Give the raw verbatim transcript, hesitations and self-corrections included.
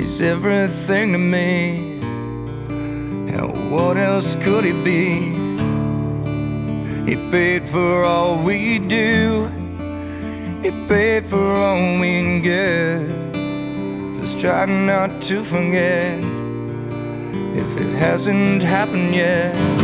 He's everything to me, and what else could he be? He paid for all we do, he paid for all we get. Just try not to forget, if it hasn't happened yet.